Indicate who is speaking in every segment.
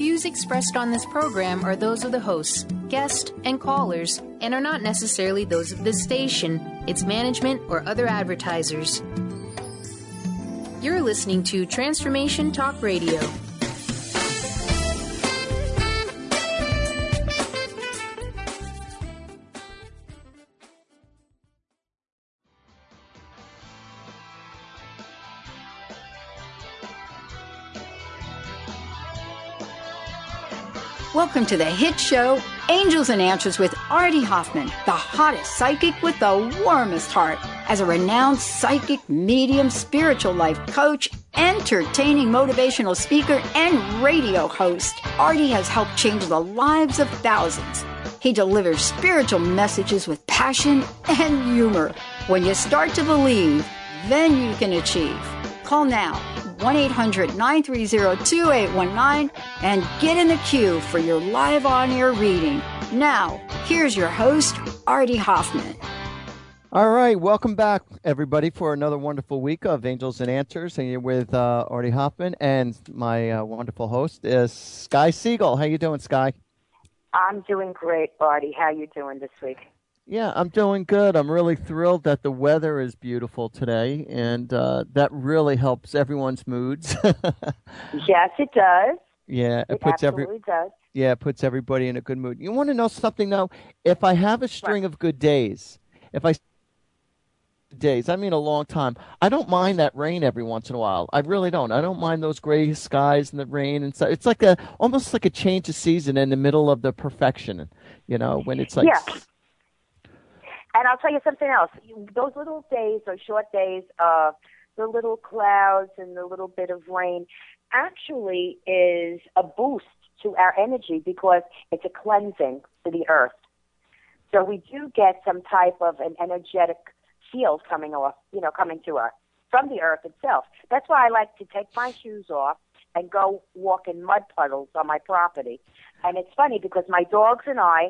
Speaker 1: views expressed on this program are those of the hosts, guests, and callers, and are not necessarily those of this station, its management, or other advertisers. You're listening to Transformation Talk Radio.
Speaker 2: Welcome to the hit show, Angels and Answers with Artie Hoffman, the hottest psychic with the warmest heart. As a renowned psychic, medium, spiritual life coach, entertaining motivational speaker, and radio host, Artie has helped change the lives of thousands. He delivers spiritual messages with passion and humor. When you start to believe, then you can achieve. Call now. 1-800-930-2819 and get in the queue for your live on-air reading. Now, here's your host, Artie Hoffman.
Speaker 3: All right, welcome back, everybody, for another wonderful week of Angels and Answers. And you're with Artie Hoffman, and my wonderful host is Sky Siegel. How you doing, Sky?
Speaker 4: I'm doing great, Artie. How you doing this week?
Speaker 3: Yeah, I'm doing good. I'm really thrilled that the weather is beautiful today, and that really helps everyone's moods.
Speaker 4: Yes, it does.
Speaker 3: Yeah,
Speaker 4: it absolutely does.
Speaker 3: Yeah, it puts everybody in a good mood. You want to know something, though? If I have a string of good days, I mean a long time, I don't mind that rain every once in a while. I really don't. I don't mind those gray skies and the rain and stuff. It's like almost like a change of season in the middle of the perfection, you know, when it's like...
Speaker 4: Yeah. And I'll tell you something else. Those little days, those short days, the little clouds and the little bit of rain actually is a boost to our energy because it's a cleansing to the earth. So we do get some type of an energetic field coming to us from the earth itself. That's why I like to take my shoes off and go walk in mud puddles on my property. And it's funny because my dogs and I,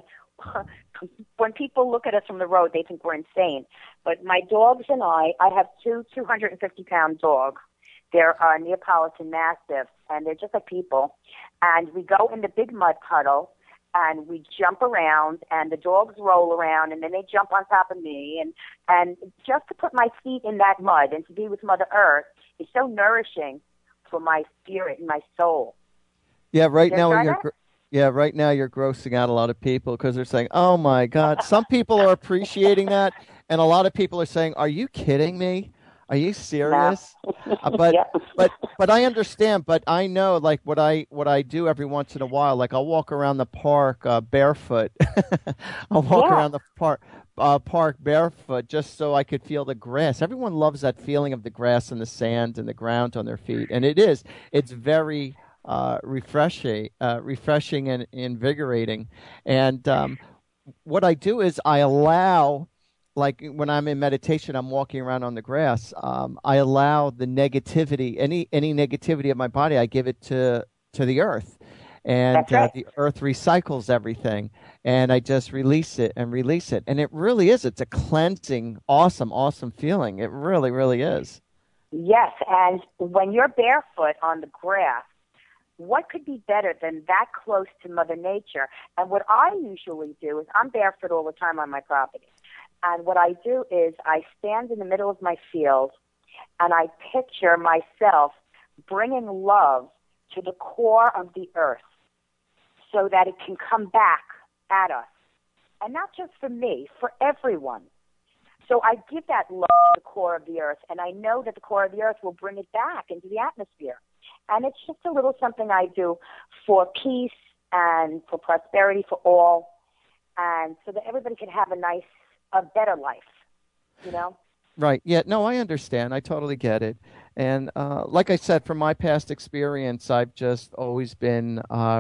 Speaker 4: when people look at us from the road, they think we're insane. But my dogs and I have two 250-pound dogs. They're Neapolitan Mastiffs, and they're just like people. And we go in the big mud puddle, and we jump around, and the dogs roll around, and then they jump on top of me. And just to put my feet in that mud and to be with Mother Earth is so nourishing for my spirit and my soul.
Speaker 3: Yeah, right now you're grossing out a lot of people because they're saying, "Oh my God!" Some people are appreciating that, and a lot of people are saying, "Are you kidding me? Are you serious?" No. But I understand. But I know, like what I do every once in a while, like I'll walk around the park barefoot. I'll walk around the park barefoot just so I could feel the grass. Everyone loves that feeling of the grass and the sand and the ground on their feet, and it's very refreshing and invigorating. And what I do is I allow, like when I'm in meditation, I'm walking around on the grass. I allow the negativity, any negativity of my body, I give it to the earth, and the earth recycles everything, and I just release it, and it really is. It's a cleansing, awesome feeling. It really, really is.
Speaker 4: Yes, and when you're barefoot on the grass, what could be better than that close to Mother Nature? And what I usually do is I'm barefoot all the time on my property. And what I do is I stand in the middle of my field and I picture myself bringing love to the core of the earth so that it can come back at us. And not just for me, for everyone. So I give that love to the core of the earth, and I know that the core of the earth will bring it back into the atmosphere. And it's just a little something I do for peace and for prosperity for all, and so that everybody can have a better life, you know?
Speaker 3: Right. Yeah. No, I understand. I totally get it. And like I said, from my past experience, I've just always been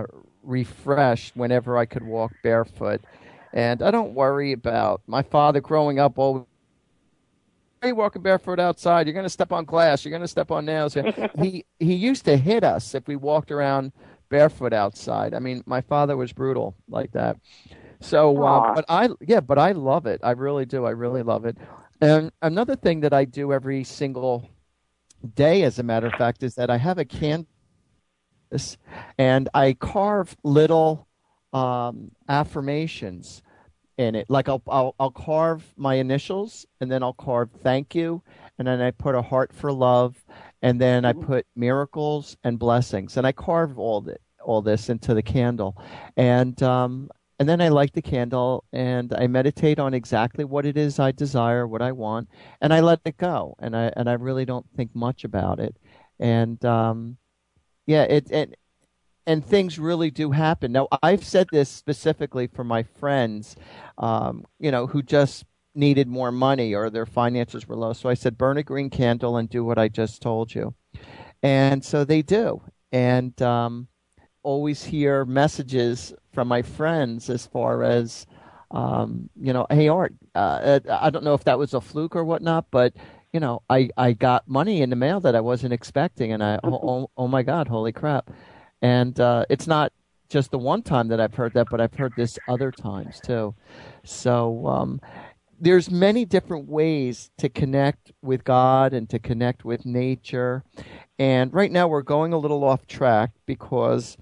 Speaker 3: refreshed whenever I could walk barefoot. And I don't worry about my father growing up always, "Hey, walking barefoot outside, you're going to step on glass, you're going to step on nails." He used to hit us if we walked around barefoot outside. I mean, my father was brutal like that. So, but I love it. I really do. I really love it. And another thing that I do every single day, as a matter of fact, is that I have a candle canvas, and I carve little affirmations in it. Like I'll carve my initials, and then I'll carve thank you, and then I put a heart for love, and then I put miracles and blessings, and I carve all this into the candle, and then I light the candle, and I meditate on exactly what it is I desire, what I want, and I let it go, and I really don't think much about it, and yeah, and things really do happen. Now, I've said this specifically for my friends, who just needed more money or their finances were low. So I said, burn a green candle and do what I just told you. And so they do. And always hear messages from my friends as far as, hey, Art, I don't know if that was a fluke or whatnot, but, I got money in the mail that I wasn't expecting. And oh my God, holy crap. And it's not just the one time that I've heard that, but I've heard this other times too. So there's many different ways to connect with God and to connect with nature. And right now we're going a little off track because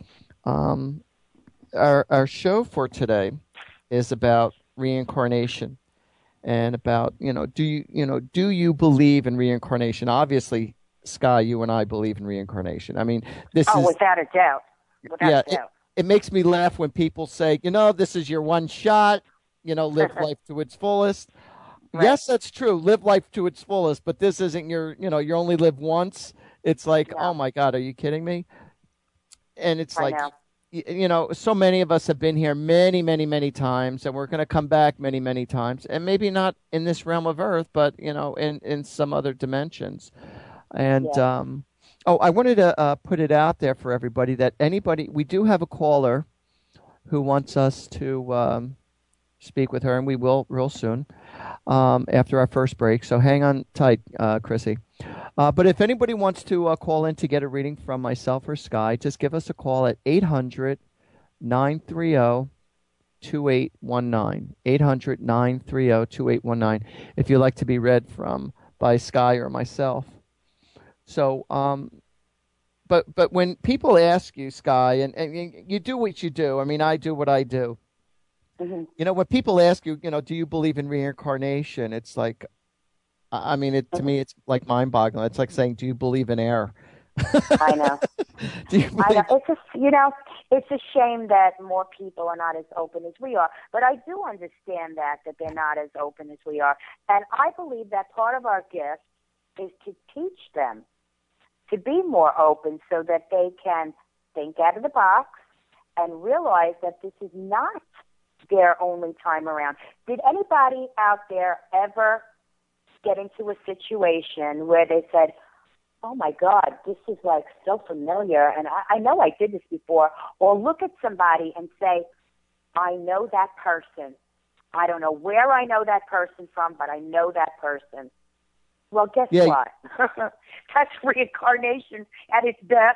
Speaker 3: our show for today is about reincarnation and about, do you believe in reincarnation? Obviously, Sky, you and I believe in reincarnation. I mean,
Speaker 4: without a doubt. Without a doubt.
Speaker 3: It makes me laugh when people say, this is your one shot, live life to its fullest. Right. Yes, that's true. Live life to its fullest, but this isn't you only live once. It's like, oh my God, are you kidding me? And it's so many of us have been here many, many, many times, and we're going to come back many, many times, and maybe not in this realm of Earth, but, in some other dimensions. And, I wanted to put it out there for everybody that we do have a caller who wants us to speak with her, and we will real soon after our first break. So hang on tight, Chrissy. But if anybody wants to call in to get a reading from myself or Sky, just give us a call at 800-930-2819. 800-930-2819 if you'd like to be read by Sky or myself. So, but when people ask you, Sky, and you do what you do, I mean, I do what I do. Mm-hmm. When people ask you, do you believe in reincarnation? It's like, I mean, to me, it's like mind-boggling. It's like saying, do you believe in air?
Speaker 4: I know. I know. It's a shame that more people are not as open as we are. But I do understand that they're not as open as we are. And I believe that part of our gift is to teach them to be more open so that they can think out of the box and realize that this is not their only time around. Did anybody out there ever get into a situation where they said, oh my God, this is like so familiar, and I know I did this before, or look at somebody and say, I know that person. I don't know where I know that person from, but I know that person. Well, guess what? That's reincarnation at its best.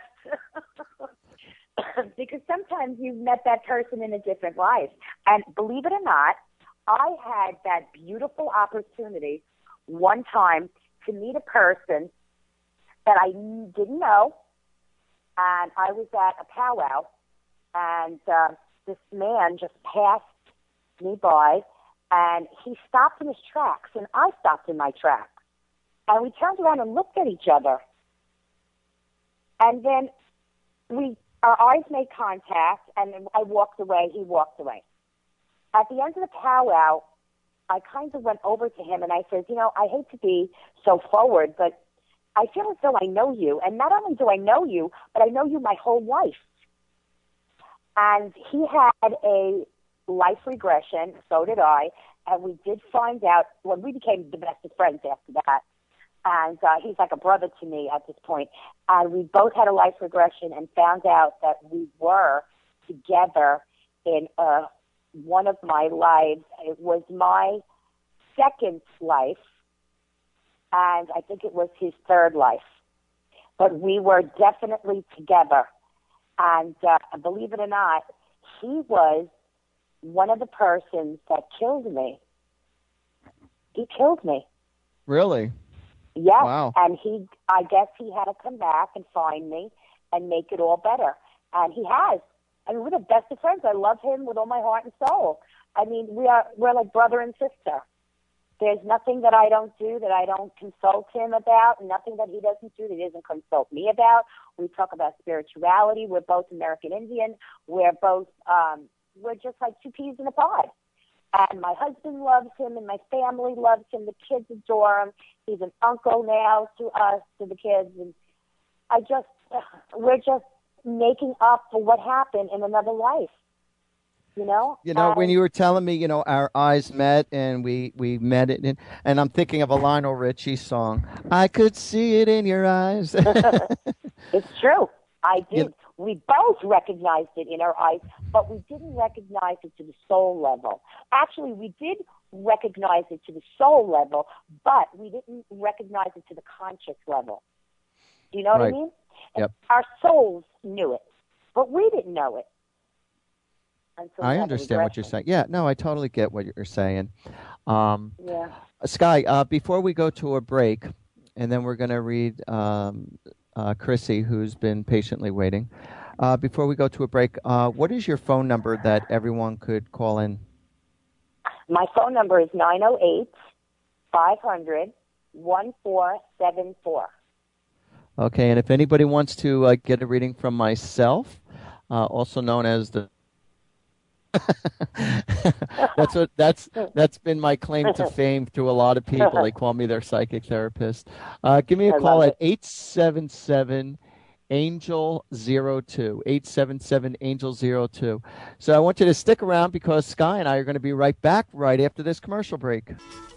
Speaker 4: Because sometimes you've met that person in a different life. And believe it or not, I had that beautiful opportunity one time to meet a person that I didn't know. And I was at a powwow, and this man just passed me by, and he stopped in his tracks, and I stopped in my tracks. And we turned around and looked at each other. And then our eyes made contact, and then I walked away, he walked away. At the end of the powwow, I kind of went over to him and I said, I hate to be so forward, but I feel as though I know you. And not only do I know you, but I know you my whole life. And he had a life regression, so did I, and we did find out, well, we became the best of friends after that. And he's like a brother to me at this point. And we both had a life regression and found out that we were together in one of my lives. It was my second life, and I think it was his third life. But we were definitely together. And believe it or not, he was one of the persons that killed me. He killed me.
Speaker 3: Really?
Speaker 4: Yes,
Speaker 3: wow.
Speaker 4: And I guess he had to come back and find me and make it all better. And he has. I mean, we're the best of friends. I love him with all my heart and soul. I mean, we're like brother and sister. There's nothing that I don't do that I don't consult him about, nothing that he doesn't do that he doesn't consult me about. We talk about spirituality. We're both American Indian. We're both, we're just like two peas in a pod. And my husband loves him, and my family loves him. The kids adore him. He's an uncle now to us, to the kids. And we're just making up for what happened in another life. When
Speaker 3: you were telling me, our eyes met and we met it, and I'm thinking of a Lionel Richie song. I could see it in your eyes.
Speaker 4: It's true. I did. We both recognized it in our eyes, but we didn't recognize it to the soul level. Actually, we did recognize it to the soul level, but we didn't recognize it to the conscious level. Do you know what I mean?
Speaker 3: Yep.
Speaker 4: Our souls knew it, but we didn't know it.
Speaker 3: I understand what you're saying. Yeah, no, I totally get what you're saying.
Speaker 4: Yeah.
Speaker 3: Sky, before we go to a break, and then we're going to read Chrissy, who's been patiently waiting. Before we go to a break, what is your phone number that everyone could call in?
Speaker 4: My phone number is 908-500-1474.
Speaker 3: Okay, and if anybody wants to get a reading from myself, also known as the that's been my claim to fame to a lot of people. They call me their psychic therapist. Give me a call at 877 Angel 02, 877 Angel 02. So I want you to stick around because Sky and I are going to be right back right after this commercial break.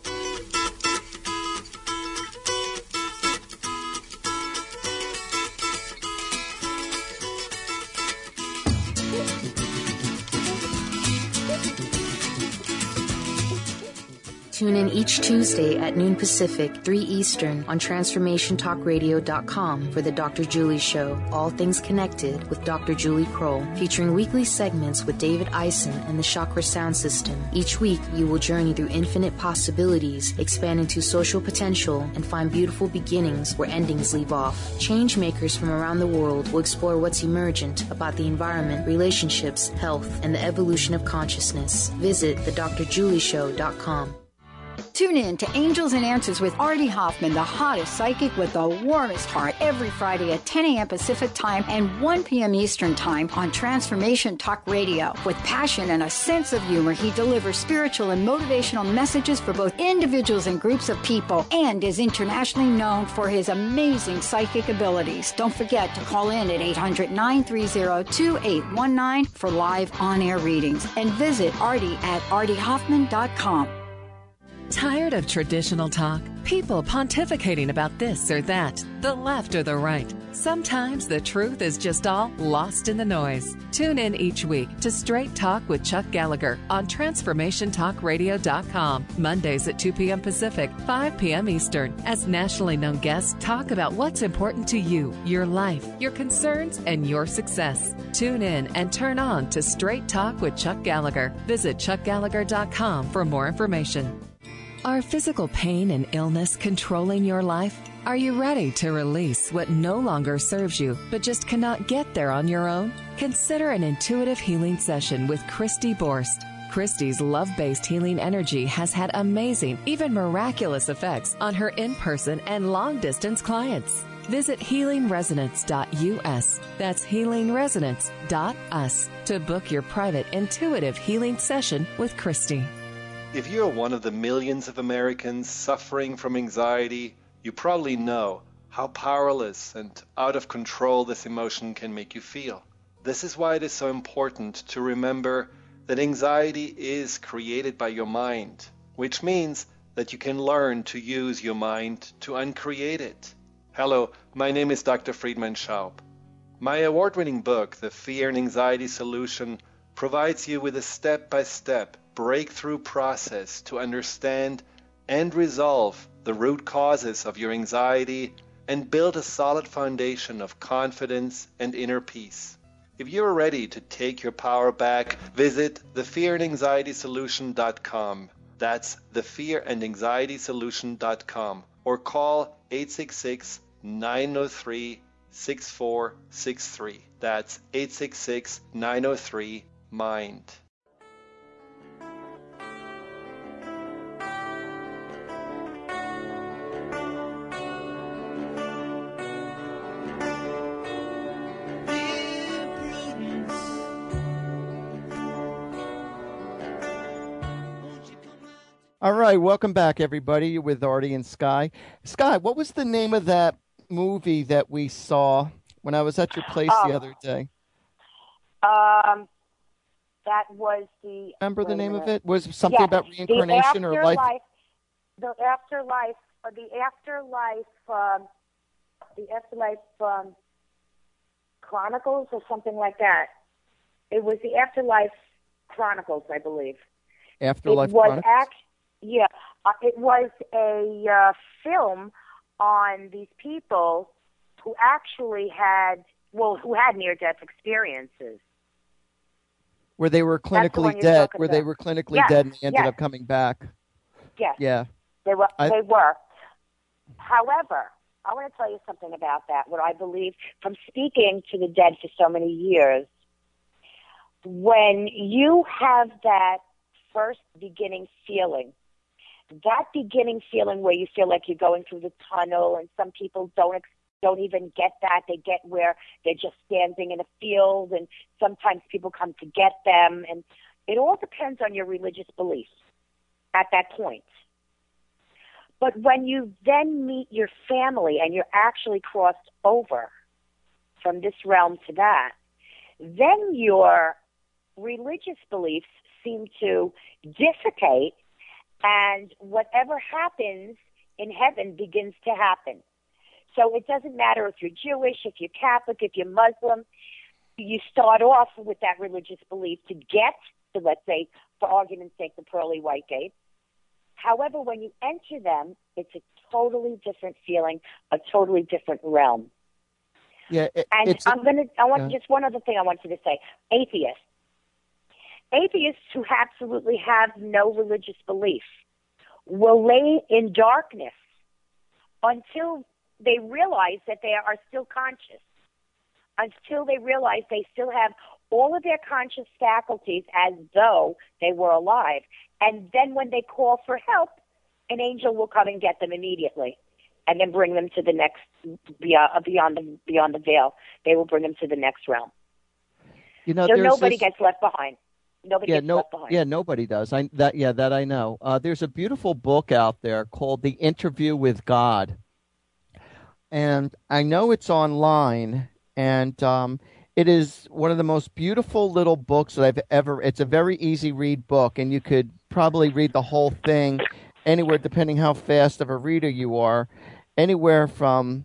Speaker 1: Tune in each Tuesday at noon Pacific, 3 Eastern on TransformationTalkRadio.com for the Dr. Julie Show, All Things Connected with Dr. Julie Kroll, featuring weekly segments with David Eisen and the Chakra Sound System. Each week, you will journey through infinite possibilities, expand into social potential, and find beautiful beginnings where endings leave off. Change makers from around the world will explore what's emergent about the environment, relationships, health, and the evolution of consciousness. Visit thedrjulieshow.com.
Speaker 2: Tune in to Angels and Answers with Artie Hoffman, the hottest psychic with the warmest heart, every Friday at 10 a.m. Pacific Time and 1 p.m. Eastern Time on Transformation Talk Radio. With passion and a sense of humor, he delivers spiritual and motivational messages for both individuals and groups of people, and is internationally known for his amazing psychic abilities. Don't forget to call in at 800-930-2819 for live on-air readings, and visit Artie at artiehoffman.com.
Speaker 5: Tired of traditional talk? People pontificating about this or that, the left or the right. Sometimes the truth is just all lost in the noise. Tune in each week to Straight Talk with Chuck Gallagher on TransformationTalkRadio.com, Mondays at 2 p.m. Pacific, 5 p.m. Eastern, as nationally known guests talk about what's important to you, your life, your concerns, and your success. Tune in and turn on to Straight Talk with Chuck Gallagher. Visit ChuckGallagher.com for more information. Are physical pain and illness controlling your life? Are you ready to release what no longer serves you, but just cannot get there on your own? Consider an intuitive healing session with Christy Borst. Christy's love-based healing energy has had amazing, even miraculous effects on her in-person and long-distance clients. Visit healingresonance.us. That's healingresonance.us to book your private intuitive healing session with Christy.
Speaker 6: If you're one of the millions of Americans suffering from anxiety, you probably know how powerless and out of control this emotion can make you feel. This is why it is so important to remember that anxiety is created by your mind, which means that you can learn to use your mind to uncreate it. Hello, my name is Dr. Friedemann Schaub. My award-winning book, The Fear and Anxiety Solution, provides you with a step-by-step breakthrough process to understand and resolve the root causes of your anxiety and build a solid foundation of confidence and inner peace. If you're ready to take your power back, visit thefearandanxietysolution.com. That's thefearandanxietysolution.com, or call 866-903-8255. 866-903-6463. That's 866-903-MIND.
Speaker 3: All right, welcome back, everybody, with Artie and Sky. Sky, what was the name of that movie that we saw when I was at your place the other day?
Speaker 4: That was the...
Speaker 3: Remember the name of it? Was it something about reincarnation or life?
Speaker 4: The afterlife Chronicles or something like that. It was the Afterlife Chronicles, I believe.
Speaker 3: Afterlife Chronicles?
Speaker 4: It was a film on these people who actually had near-death experiences.
Speaker 3: Where they were clinically dead. Where they were clinically dead and they ended up coming back.
Speaker 4: Yes.
Speaker 3: Yeah.
Speaker 4: They were. However, I want to tell you something about that. What I believe from speaking to the dead for so many years, when you have that first beginning feeling where you feel like you're going through the tunnel, and some people don't even get that. They get where they're just standing in a field, and sometimes people come to get them, and it all depends on your religious beliefs at that point. But when you then meet your family and you're actually crossed over from this realm to that, then your religious beliefs seem to dissipate, and whatever happens in heaven begins to happen. So it doesn't matter if you're Jewish, if you're Catholic, if you're Muslim. You start off with that religious belief to get to, let's say, for argument's sake, the pearly white gates. However, when you enter them, it's a totally different feeling, a totally different realm.
Speaker 3: Yeah,
Speaker 4: just one other thing I want you to say. Atheists who absolutely have no religious belief will lay in darkness until they realize that they are still conscious, until they realize they still have all of their conscious faculties as though they were alive. And then when they call for help, an angel will come and get them immediately and then bring them to the next, beyond the veil. They will bring them to the next realm.
Speaker 3: So
Speaker 4: nobody gets left behind. Nobody gets left behind.
Speaker 3: Yeah, nobody does. That I know. There's a beautiful book out there called The Interview with God. And I know it's online, and it is one of the most beautiful little books that I've ever... It's a very easy read book, and you could probably read the whole thing anywhere, depending how fast of a reader you are, anywhere from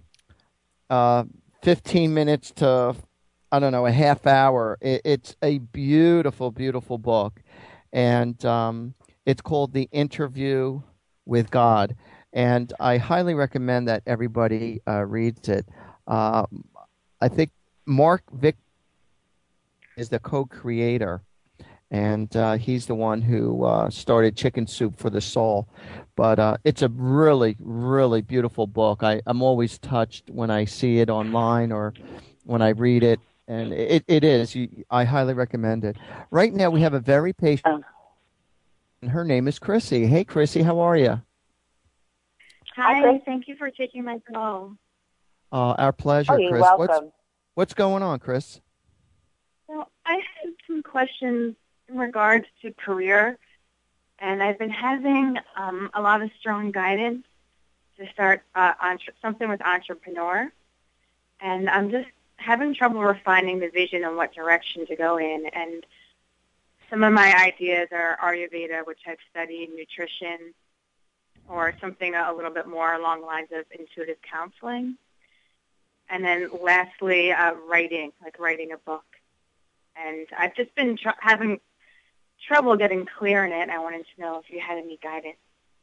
Speaker 3: 15 minutes to, I don't know, a half hour. It's a beautiful, beautiful book, and it's called The Interview with God. And I highly recommend that everybody reads it. I think Mark Vick is the co-creator, and he's the one who started Chicken Soup for the Soul. But it's a really, really beautiful book. I'm always touched when I see it online or when I read it, and it is. I highly recommend it. Right now we have a very patient, and her name is Chrissy. Hey, Chrissy, how are you?
Speaker 7: Hi, thank you for taking my call.
Speaker 3: Our pleasure,
Speaker 4: Chris.
Speaker 3: You're welcome. What's going on, Chris?
Speaker 7: Well, I had some questions in regards to career, and I've been having a lot of strong guidance to start something with entrepreneur, and I'm just having trouble refining the vision and what direction to go in. And some of my ideas are Ayurveda, which I've studied, nutrition, or something a little bit more along the lines of intuitive counseling. And then lastly, writing a book. And I've just been having trouble getting clear in it, and I wanted to know if you had any guidance.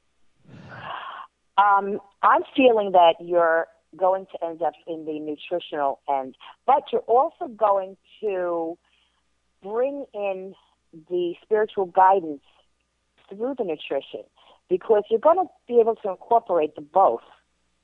Speaker 4: I'm feeling that you're going to end up in the nutritional end, but you're also going to bring in the spiritual guidance through the nutrition, because you're going to be able to incorporate the both.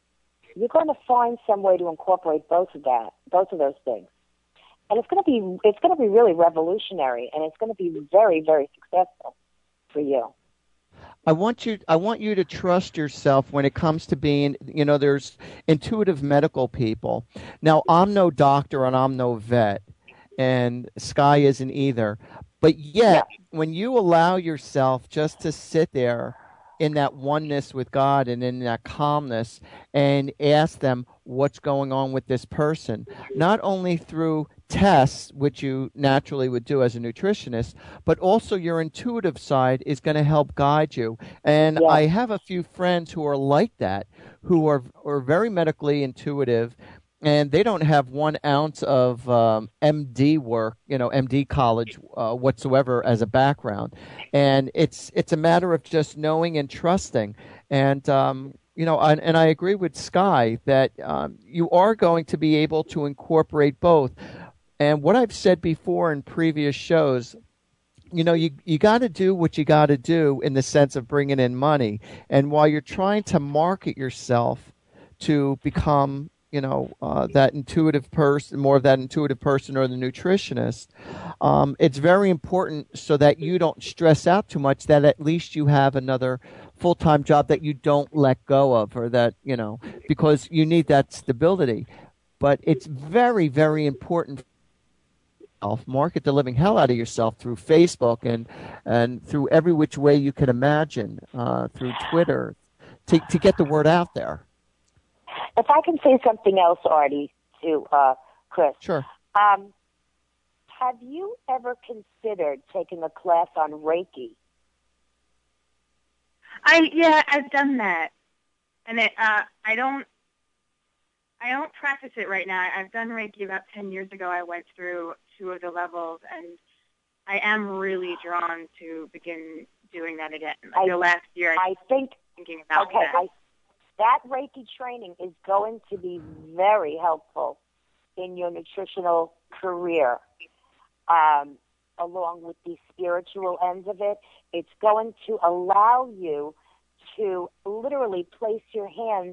Speaker 4: you're going to find some way to incorporate both of those things. And it's going to be really revolutionary, and it's going to be very, very successful for you.
Speaker 3: I want you to trust yourself when it comes to being, there's intuitive medical people. Now, I'm no doctor and I'm no vet, and Sky isn't either. But yet, when you allow yourself just to sit there in that oneness with God and in that calmness and ask them what's going on with this person, not only through tests, which you naturally would do as a nutritionist, but also your intuitive side is going to help guide you. And I have a few friends who are like that, who are very medically intuitive, and they don't have 1 ounce of MD work, MD college whatsoever as a background. And it's a matter of just knowing and trusting. And, and I agree with Sky that you are going to be able to incorporate both. And what I've said before in previous shows, you got to do what you got to do in the sense of bringing in money. And while you're trying to market yourself to become that intuitive person, more of that intuitive person or the nutritionist, it's very important so that you don't stress out too much, that at least you have another full-time job that you don't let go of, or that, because you need that stability. But it's very, very important. Market the living hell out of yourself through Facebook and through every which way you can imagine, through Twitter, to get the word out there.
Speaker 4: If I can say something else, Artie, to Chris.
Speaker 3: Sure.
Speaker 4: Have you ever considered taking a class on Reiki?
Speaker 7: I've done that, and I don't practice it right now. I've done Reiki about 10 years ago. I went through 2 of the levels, and I am really drawn to begin doing that again. Last year, I think thinking about that.
Speaker 4: That Reiki training is going to be very helpful in your nutritional career, along with the spiritual ends of it. It's going to allow you to literally place your hands,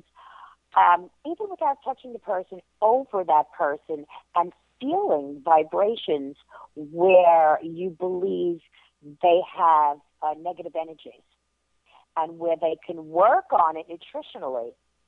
Speaker 4: even without touching the person, over that person and feeling vibrations where you believe they have negative energies, and where they can work on it nutritionally.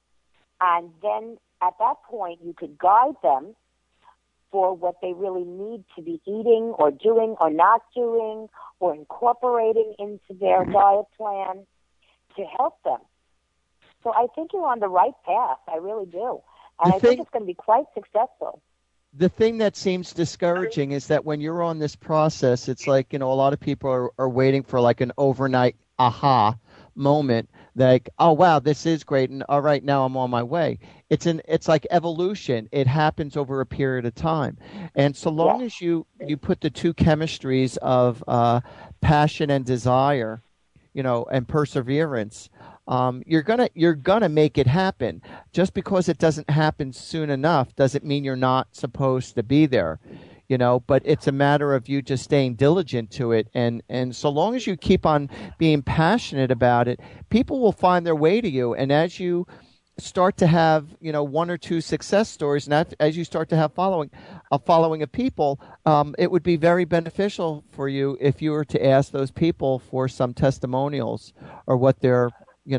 Speaker 4: And then at that point, you could guide them for what they really need to be eating or doing or not doing or incorporating into their diet plan to help them. So I think you're on the right path. I really do. And I think it's going to be quite successful.
Speaker 3: The thing that seems discouraging is that when you're on this process, it's like, a lot of people are waiting for like an overnight aha moment, like, oh wow, this is great, and all right, now I'm on my way. It's like evolution. It happens over a period of time, and so long as you put the 2 chemistries of passion and desire, and perseverance, you're gonna make it happen. Just because it doesn't happen soon enough doesn't mean you're not supposed to be there. But it's a matter of you just staying diligent to it. And so long as you keep on being passionate about it, people will find their way to you. And as you start to have, 1 or 2 success stories, and as you start to have a following of people, it would be very beneficial for you if you were to ask those people for some testimonials or what their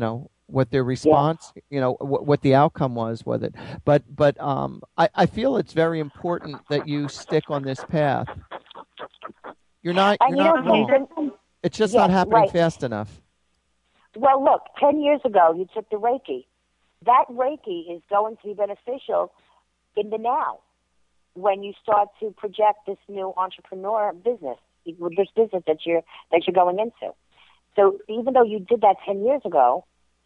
Speaker 3: response, what the outcome was with it. But I feel it's very important that you stick on this path. You're not wrong. It's just not happening fast enough.
Speaker 4: Well, look, 10 years ago, you took the Reiki. That Reiki is going to be beneficial in the now when you start to project this new entrepreneur business, this business that you're going into. So even though you did that 10 years ago,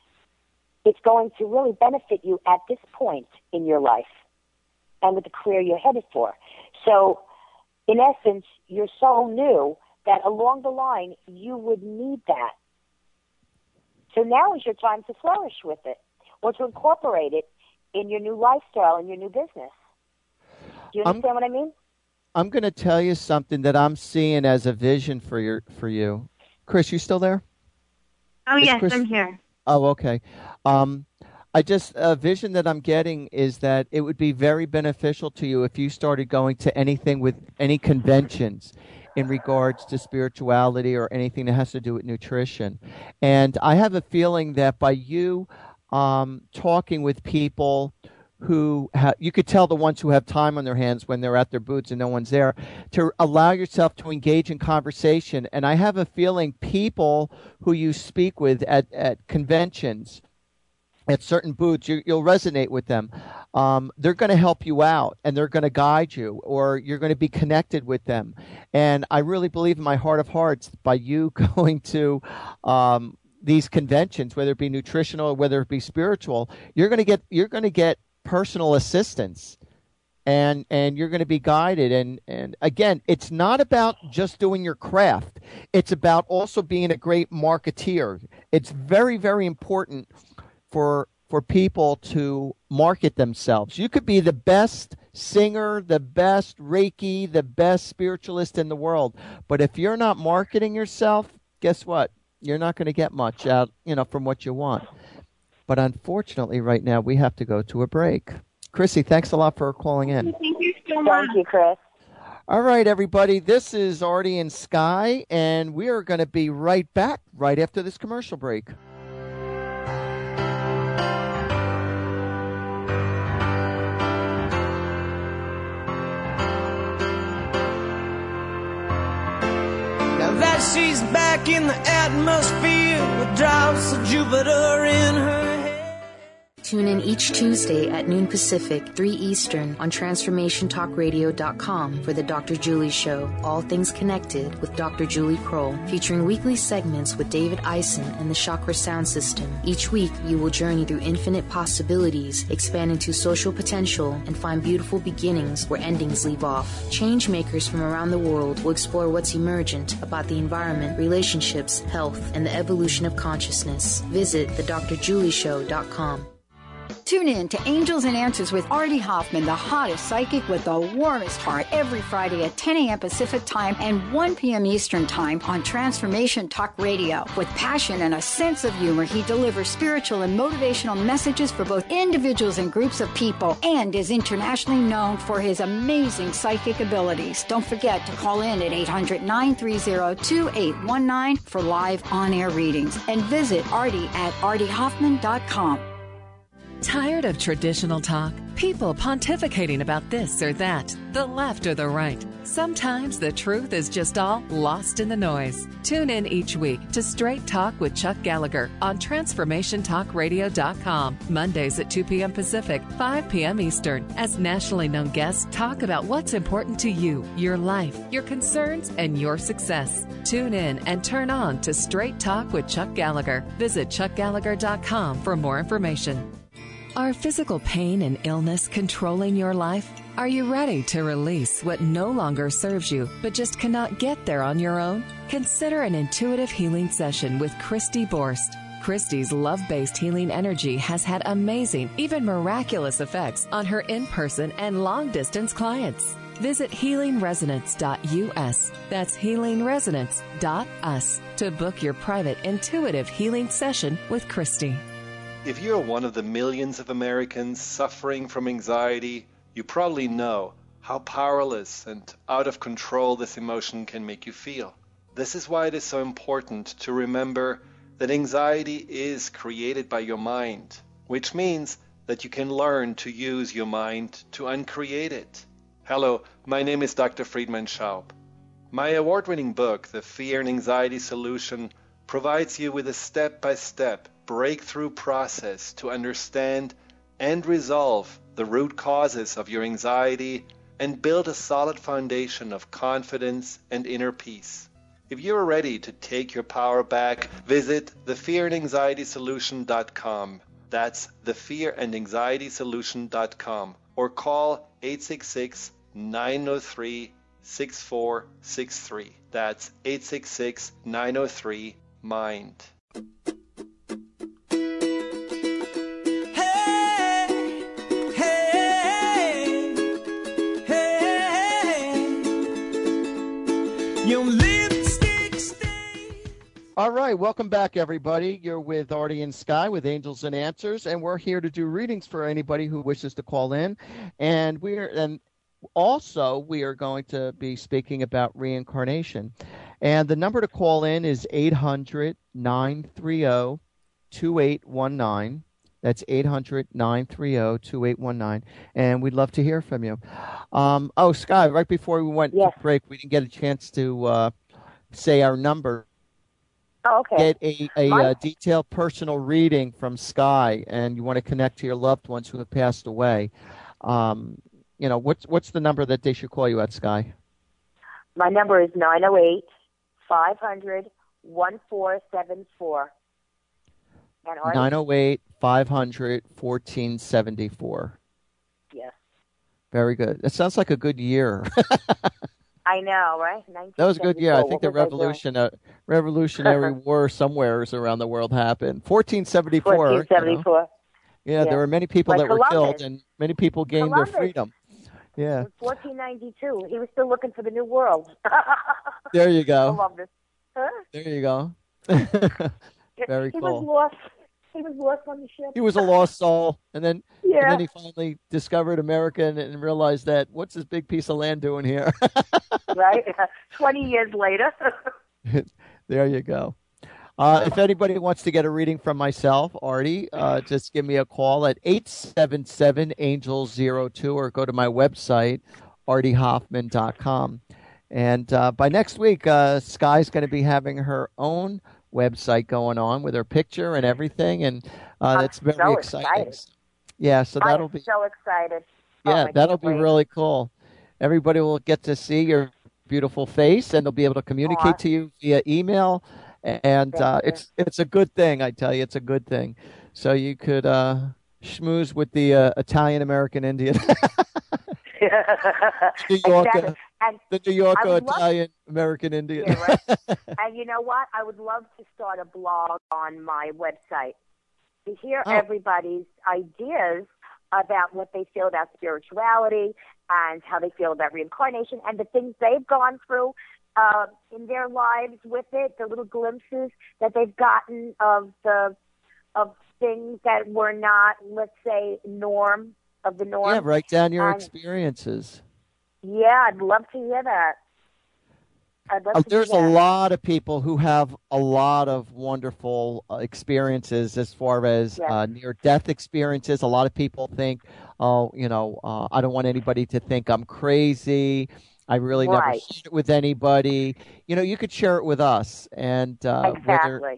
Speaker 4: it's going to really benefit you at this point in your life and with the career you're headed for. So, in essence, you're so new that along the line, you would need that. So now is your time to flourish with it or to incorporate it in your new lifestyle and your new business. Do you understand what I mean?
Speaker 3: I'm going to tell you something that I'm seeing as a vision for you. Chris, you still there?
Speaker 7: Oh, yes, I'm here.
Speaker 3: Oh, okay. a vision that I'm getting is that it would be very beneficial to you if you started going to anything with any conventions in regards to spirituality or anything that has to do with nutrition. And I have a feeling that by you talking with people who you could tell the ones who have time on their hands when they're at their booths and no one's there, to allow yourself to engage in conversation. And I have a feeling people who you speak with at conventions, at certain booths, you'll resonate with them. They're going to help you out, and they're going to guide you, or you're going to be connected with them. And I really believe in my heart of hearts, by you going to these conventions, whether it be nutritional or whether it be spiritual, you're going to get personal assistance, and you're going to be guided. And again, it's not about just doing your craft. It's about also being a great marketeer. It's very, very important for people to market themselves. You could be the best singer, the best Reiki, the best spiritualist in the world, but if you're not marketing yourself, guess what? You're not going to get much out, from what you want. But unfortunately, right now, we have to go to a break. Chrissy, thanks a lot for calling in.
Speaker 7: Thank you so much.
Speaker 4: Thank you, Chris.
Speaker 3: All right, everybody, this is Artie and Sky, and we are going to be right back right after this commercial break.
Speaker 8: That she's back in the atmosphere with drops of Jupiter in her head.
Speaker 1: Tune in each Tuesday at noon Pacific, 3 Eastern on TransformationTalkRadio.com for the Dr. Julie Show, All Things Connected with Dr. Julie Kroll, featuring weekly segments with David Eisen and the Chakra Sound System. Each week, you will journey through infinite possibilities, expand into social potential, and find beautiful beginnings where endings leave off. Change makers from around the world will explore what's emergent about the environment, relationships, health, and the evolution of consciousness. Visit thedrjulieshow.com.
Speaker 2: Tune in to Angels and Answers with Artie Hoffman, the hottest psychic with the warmest heart, every Friday at 10 a.m. Pacific Time and 1 p.m. Eastern Time on Transformation Talk Radio. With passion and a sense of humor, he delivers spiritual and motivational messages for both individuals and groups of people, and is internationally known for his amazing psychic abilities. Don't forget to call in at 800-930-2819 for live on-air readings, and visit Artie at artiehoffman.com.
Speaker 5: Tired of traditional talk? People pontificating about this or that, the left or the right. Sometimes the truth is just all lost in the noise. Tune in each week to Straight Talk with Chuck Gallagher on TransformationTalkRadio.com, Mondays at 2 p.m. Pacific, 5 p.m. Eastern, as nationally known guests talk about what's important to you, your life, your concerns, and your success. Tune in and turn on to Straight Talk with Chuck Gallagher. Visit ChuckGallagher.com for more information. Are physical pain and illness controlling your life? Are you ready to release what no longer serves you, but just cannot get there on your own? Consider an intuitive healing session with Christy Borst. Christy's love-based healing energy has had amazing, even miraculous effects on her in-person and long-distance clients. Visit healingresonance.us. That's healingresonance.us to book your private intuitive healing session with Christy.
Speaker 6: If you're one of the millions of Americans suffering from anxiety, you probably know how powerless and out of control this emotion can make you feel. This is why it is so important to remember that anxiety is created by your mind, which means that you can learn to use your mind to uncreate it. Hello, my name is Dr. Friedemann Schaub. My award-winning book, The Fear and Anxiety Solution, provides you with a step-by-step breakthrough process to understand and resolve the root causes of your anxiety and build a solid foundation of confidence and inner peace. If you are ready to take your power back, visit thefearandanxietysolution.com. That's thefearandanxietysolution.com, or call 866-903-6463. That's 866-903-MIND.
Speaker 8: Your lipstick stains
Speaker 3: All right, welcome back, everybody. You're with Artie and Sky with Angels and Answers, and we're here to do readings for anybody who wishes to call in. And we are going to be speaking about reincarnation. And the number to call in is 800-930-2819. That's 800-930-2819. And we'd love to hear from you. Sky, right before we went to break, we didn't get a chance to say our number.
Speaker 4: Oh, okay.
Speaker 3: Get a detailed personal reading from Sky, and you want to connect to your loved ones who have passed away. What's the number that they should call you at, Sky?
Speaker 4: My number is 908-500-1474.
Speaker 3: 908-500-1474.
Speaker 4: Yes.
Speaker 3: Very good. That sounds like a good year.
Speaker 4: I know, right?
Speaker 3: That was a good year. I think the Revolutionary War somewheres around the world happened. 1474.
Speaker 4: 1474.
Speaker 3: Yeah, there were many people that were killed, and many people gained their freedom. Yeah.
Speaker 4: It was 1492. He was still looking for the New World.
Speaker 3: There you go.
Speaker 4: Columbus. Huh?
Speaker 3: There you go. Very cool.
Speaker 4: He was lost on the ship.
Speaker 3: He was a lost soul, and then he finally discovered America and realized that what's this big piece of land doing here?
Speaker 4: Right, 20 years later.
Speaker 3: There you go. If anybody wants to get a reading from myself, Artie, just give me a call at 877-ANGEL-02 or go to my website, artiehoffman.com. And by next week, Sky's going to be having her own website going on with her picture and everything, and that's very exciting. Yeah, so that'll be
Speaker 4: so excited.
Speaker 3: Yeah, that'll be really cool. Everybody will get to see your beautiful face, and they'll be able to communicate to you via email, and it's a good thing. I tell you, it's a good thing. So you could schmooze with the Italian American Indian. The New Yorker Italian American Indian.
Speaker 4: Yeah, right. And you know what? I would love to start a blog on my website to hear everybody's ideas about what they feel about spirituality and how they feel about reincarnation and the things they've gone through in their lives with it, the little glimpses that they've gotten of things that were not, let's say, norm. Yeah,
Speaker 3: write down your experiences.
Speaker 4: Yeah, I'd love to hear that.
Speaker 3: There's a lot of people who have a lot of wonderful experiences as far as near-death experiences. A lot of people think, I don't want anybody to think I'm crazy. I really never shared it with anybody. You could share it with us. And
Speaker 4: exactly.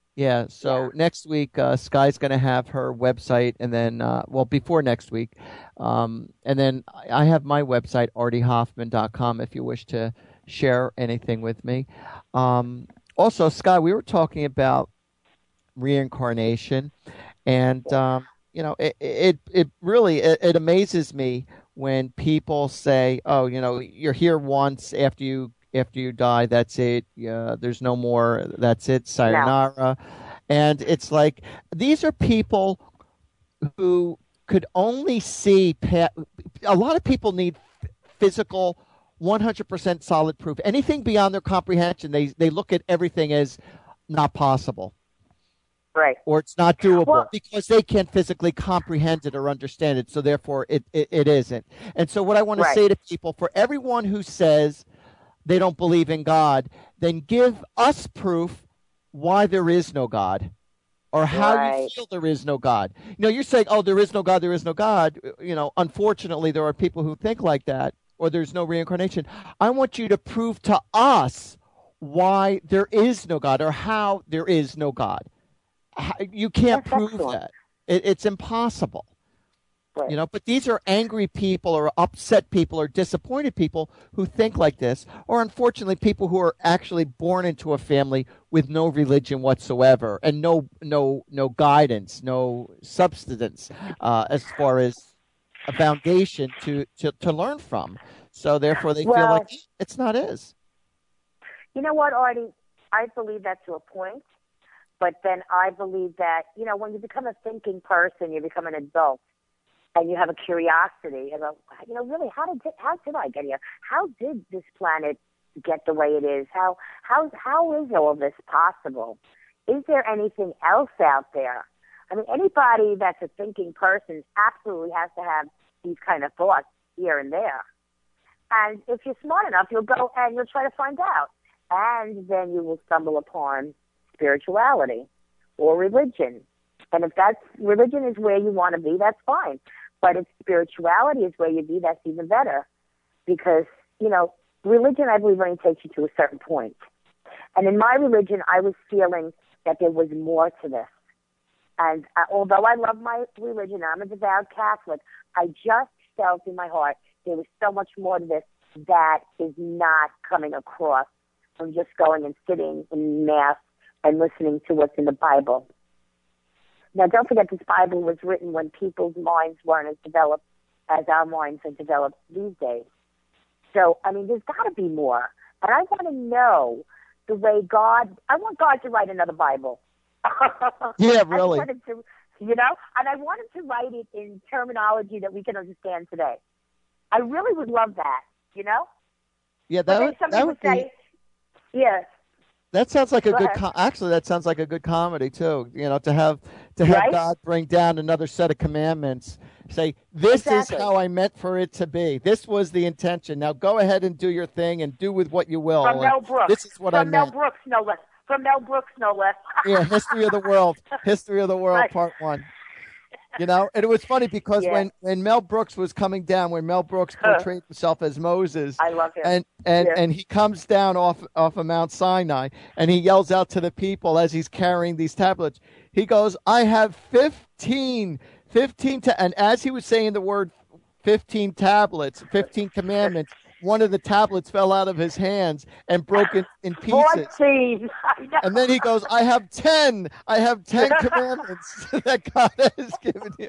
Speaker 3: Next week, Sky's going to have her website, and then, before next week, and then I have my website, artiehoffman.com, if you wish to share anything with me. Also, Sky, we were talking about reincarnation, and, it really amazes me when people say, oh, you're here once, after you die, that's it. There's no more. That's it. Sayonara. No. And it's like, these are people who could only see a lot of people need physical 100% solid proof. Anything beyond their comprehension, they look at everything as not possible.
Speaker 4: Right.
Speaker 3: Or it's not doable because they can't physically comprehend it or understand it. So therefore it isn't. And so what I want to say to people, for everyone who says they don't believe in God, then give us proof why there is no God, or how you feel there is no God. You're saying, oh, there is no God, there is no God. Unfortunately, there are people who think like that, or there's no reincarnation. I want you to prove to us why there is no God, or how there is no God. You can't prove that. It's impossible. Right. But these are angry people or upset people or disappointed people who think like this, or unfortunately people who are actually born into a family with no religion whatsoever and no guidance, no substance as far as a foundation to learn from. So therefore they feel like it's not is.
Speaker 4: You know what, Artie? I believe that to a point, but then I believe that, when you become a thinking person, you become an adult. And you have a curiosity about, really, how did I get here? How did this planet get the way it is? How is all this possible? Is there anything else out there? I mean, anybody that's a thinking person absolutely has to have these kind of thoughts here and there. And if you're smart enough, you'll go and you'll try to find out. And then you will stumble upon spirituality or religion. And if that's religion is where you want to be, that's fine. But if spirituality is where you be, that's even better. Because, you know, religion, I believe, only takes you to a certain point. And in my religion, I was feeling that there was more to this. And although I love my religion, I'm a devout Catholic, I just felt in my heart there was so much more to this that is not coming across from just going and sitting in Mass and listening to what's in the Bible. Now, don't forget this Bible was written when people's minds weren't as developed as our minds are developed these days. So, I mean, there's got to be more. And I want to know the way I want God to write another Bible.
Speaker 3: Yeah, really.
Speaker 4: And I wanted to write it in terminology that we can understand today. I really would love that, you know?
Speaker 3: Yeah, that would say,
Speaker 4: yeah.
Speaker 3: That sounds like actually, that sounds like a good comedy too. You know, to have right? God bring down another set of commandments. Say, this is how I meant for it to be. This was the intention. Now go ahead and do your thing and do with what you will.
Speaker 4: From Mel Brooks.
Speaker 3: This is what I meant.
Speaker 4: From Mel Brooks, no less.
Speaker 3: Yeah, History of the World, right. Part 1. You know, and it was funny because when Mel Brooks was coming down, when Mel Brooks portrayed himself as Moses,
Speaker 4: I love him.
Speaker 3: And he comes down off of Mount Sinai and he yells out to the people as he's carrying these tablets. He goes, "I have 15 and as he was saying the word 15 tablets, 15 commandments, one of the tablets fell out of his hands and broke in pieces.
Speaker 4: 14.
Speaker 3: And then he goes, I have 10 commandments that God has given you.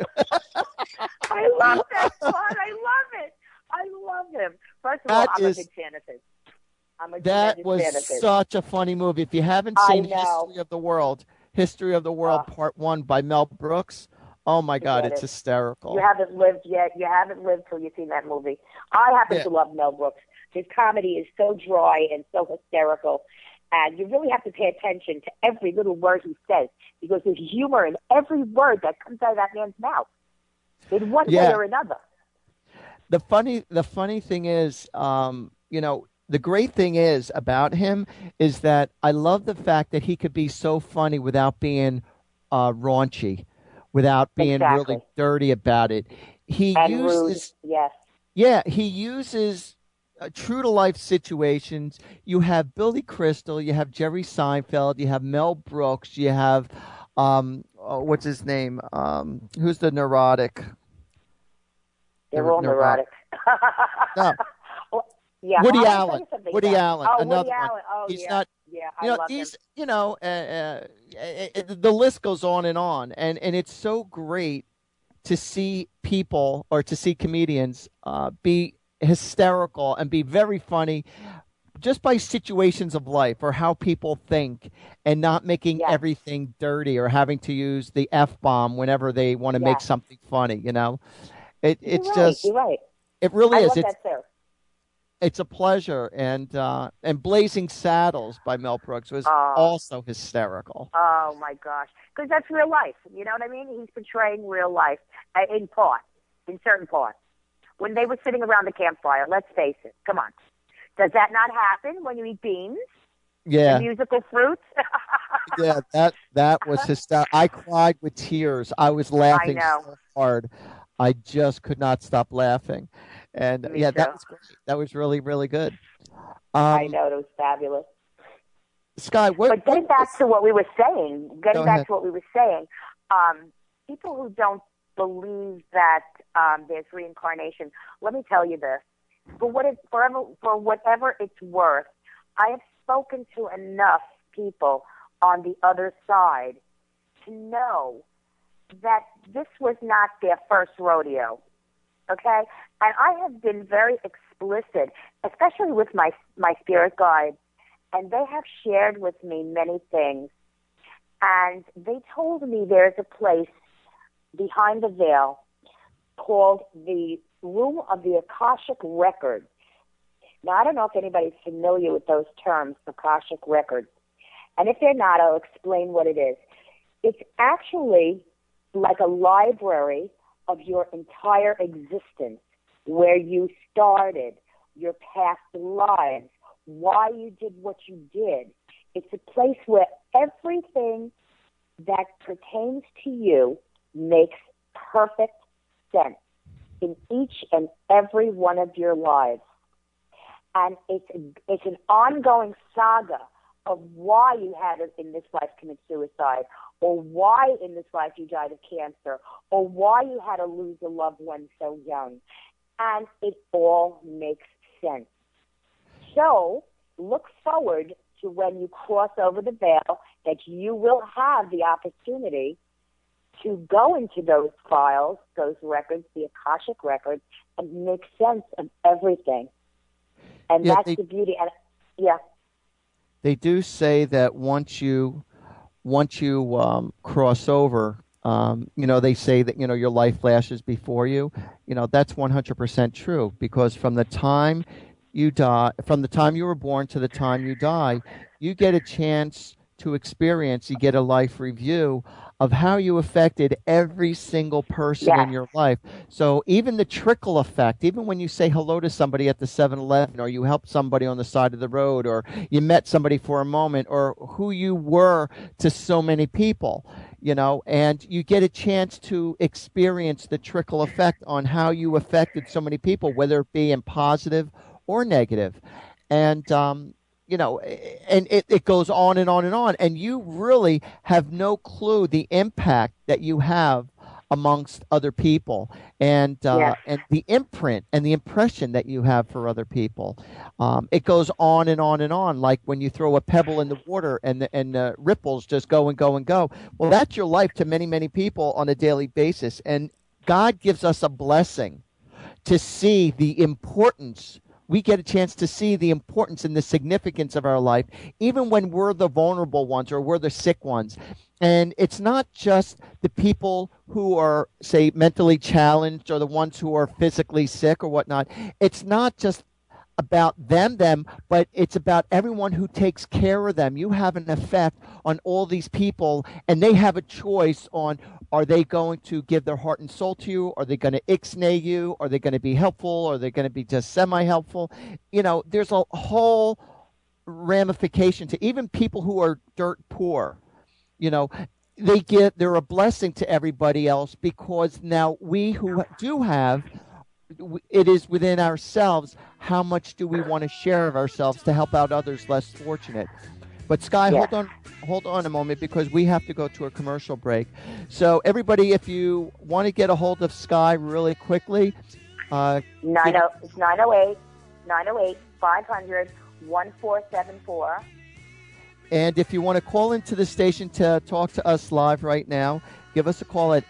Speaker 4: I love that part. I love it. I love him. First of all, I'm a big fan of his.
Speaker 3: That was such a funny movie. If you haven't seen History of the World, Part 1 by Mel Brooks, oh my God, it's hysterical.
Speaker 4: You haven't lived yet. You haven't lived till you've seen that movie. I happen to love Mel Brooks. His comedy is so dry and so hysterical. And you really have to pay attention to every little word he says because there's humor in every word that comes out of that man's mouth in one way or another.
Speaker 3: The funny thing is, the great thing is about him is that I love the fact that he could be so funny without being raunchy, without being really dirty about it. He uses true to life situations. You have Billy Crystal, you have Jerry Seinfeld, you have Mel Brooks, you have what's his name? Who's the neurotic?
Speaker 4: They're all neurotic.
Speaker 3: No.
Speaker 4: Yeah,
Speaker 3: Woody Allen. Woody Allen.
Speaker 4: Oh,
Speaker 3: another
Speaker 4: Woody
Speaker 3: one.
Speaker 4: Allen. Oh,
Speaker 3: he's
Speaker 4: yeah.
Speaker 3: not.
Speaker 4: Yeah, I love
Speaker 3: him. The list goes on, and it's so great to see people or to see comedians be hysterical and be very funny just by situations of life or how people think and not making everything dirty or having to use the F-bomb whenever they want to make something funny. You know, it's
Speaker 4: you're right.
Speaker 3: It really is.
Speaker 4: Love that too.
Speaker 3: It's a pleasure, and Blazing Saddles by Mel Brooks was also hysterical.
Speaker 4: Oh my gosh, because that's real life. You know what I mean? He's portraying real life in certain parts. When they were sitting around the campfire, let's face it. Come on, does that not happen when you eat beans?
Speaker 3: Yeah,
Speaker 4: and musical fruits.
Speaker 3: Yeah, that was hysterical. I cried with tears. I was laughing so hard. I just could not stop laughing. And that was great. That was really, really good.
Speaker 4: I know, it was fabulous.
Speaker 3: Sky,
Speaker 4: but getting back to what we were saying, people who don't believe that there's reincarnation, let me tell you this. For whatever it's worth, I have spoken to enough people on the other side to know that this was not their first rodeo. Okay? And I have been very explicit, especially with my spirit guides, and they have shared with me many things. And they told me there's a place behind the veil called the Room of the Akashic Records. Now, I don't know if anybody's familiar with those terms, Akashic Records. And if they're not, I'll explain what it is. It's actually like a library of your entire existence, where you started, your past lives, why you did what you did. It's a place where everything that pertains to you makes perfect sense in each and every one of your lives. And it's an ongoing saga of why you had in this life commit suicide, or why in this life you died of cancer, or why you had to lose a loved one so young. And it all makes sense. So look forward to when you cross over the veil, that you will have the opportunity to go into those files, those records, the Akashic Records, and make sense of everything. And that's the beauty. And
Speaker 3: they do say that once you cross over, they say that, your life flashes before you. That's 100% true, because from the time you die, from the time you were born to the time you die, you get a chance to experience, you get a life review of how you affected every single person in your life. So even the trickle effect, even when you say hello to somebody at the 7-Eleven, or you help somebody on the side of the road, or you met somebody for a moment, or who you were to so many people, and you get a chance to experience the trickle effect on how you affected so many people, whether it be in positive or negative. And, and it goes on and on and on. And you really have no clue the impact that you have amongst other people, and the imprint and the impression that you have for other people. It goes on and on and on, like when you throw a pebble in the water and the ripples just go and go and go. Well, that's your life to many, many people on a daily basis. And God gives us a blessing to see the importance. We get a chance to see the importance and the significance of our life, even when we're the vulnerable ones or we're the sick ones. And it's not just the people who are, say, mentally challenged, or the ones who are physically sick or whatnot. It's not just about them, but it's about everyone who takes care of them. You have an effect on all these people, and they have a choice on, are they going to give their heart and soul to you? Are they going to ixnay you? Are they going to be helpful? Are they going to be just semi-helpful? There's a whole ramification to even people who are dirt poor. They're a blessing to everybody else, because now we who do have, it is within ourselves, how much do we want to share of ourselves to help out others less fortunate. But Sky, hold on a moment, because we have to go to a commercial break. So everybody, if you want to get a hold of Sky really quickly,
Speaker 4: 908-500-1474.
Speaker 3: And if you want to call into the station to talk to us live right now, give us a call at